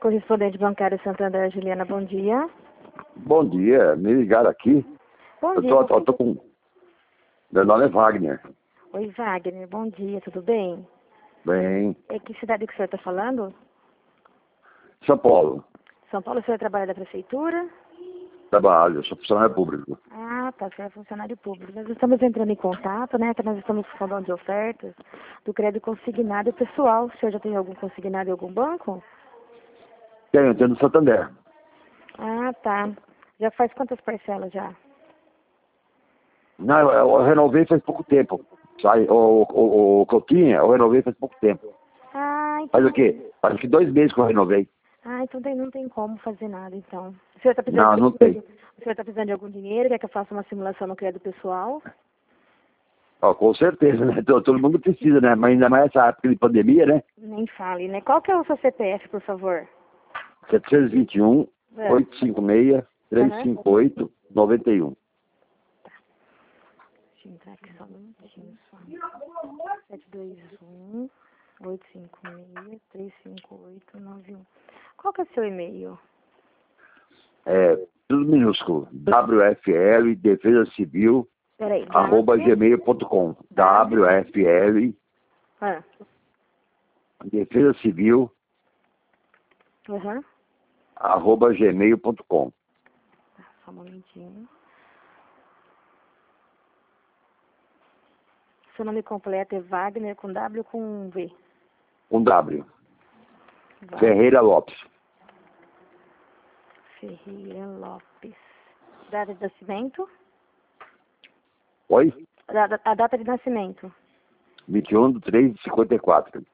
Correspondente bancário Santander, Juliana, bom dia. Bom dia, me ligaram aqui. Bom dia. Eu tô com... Meu nome é Wagner. Oi, Wagner, bom dia, tudo bem? Bem, É que cidade que o senhor está falando? São Paulo. São Paulo, o senhor trabalha da prefeitura? Trabalho, sou funcionário público. Ah, tá, o senhor é funcionário público. Nós estamos entrando em contato, né, que nós estamos falando de ofertas do crédito consignado pessoal. O senhor já tem algum consignado em algum banco? Tenho no Santander. Ah, tá. Já faz quantas parcelas já? Não, eu renovei faz pouco tempo. Sai, o que eu tinha, eu renovei faz pouco tempo. Ah, então... Faz o quê? Faz que 2 meses que eu renovei. Ah, então não tem como fazer nada, então. O senhor está precisando Não, não tem. O senhor está precisando de algum dinheiro? Quer que eu faça uma simulação no crédito pessoal? Ó, com certeza, né? Todo mundo precisa, né? Mas ainda mais essa época de pandemia, né? Nem fale, né? Qual que é o seu CPF, por favor? 721 É. 856 358 91. Deixa eu entrar aqui só um minutinho. 721 856 358 91. Qual que é o seu e-mail? É, tudo minúsculo. WFL Defesa Civil Peraí. @gmail.com. WFL Ah. Defesa Civil Uhum. @gmail.com. Só um momentinho. Seu nome completo é Wagner com W ou com V? Um W. Wagner Ferreira Lopes. Ferreira Lopes. Data de nascimento? Oi? A data de nascimento. 21/3/54.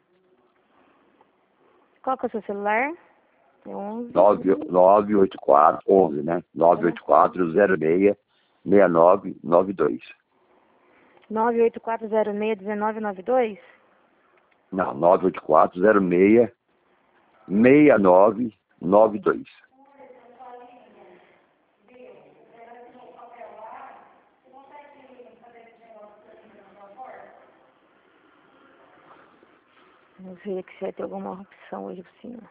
Qual que é o seu celular? É 11. 984 11, né? 98406 6992. 984061992? Não, 98406 6992. Vamos ver aqui se vai ter alguma opção hoje por cima.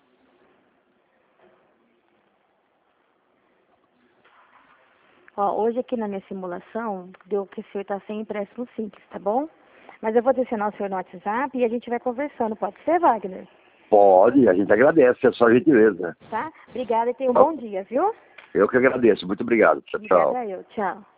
Ó, hoje aqui na minha simulação, deu que o senhor está sem empréstimo simples, tá bom? Mas eu vou adicionar o senhor no WhatsApp e a gente vai conversando. Pode ser, Wagner? Pode, a gente agradece, é só gentileza. Tá? Obrigada e tenha um bom dia, viu? Eu que agradeço, muito obrigado. Tchau, tchau. Obrigada eu. Tchau.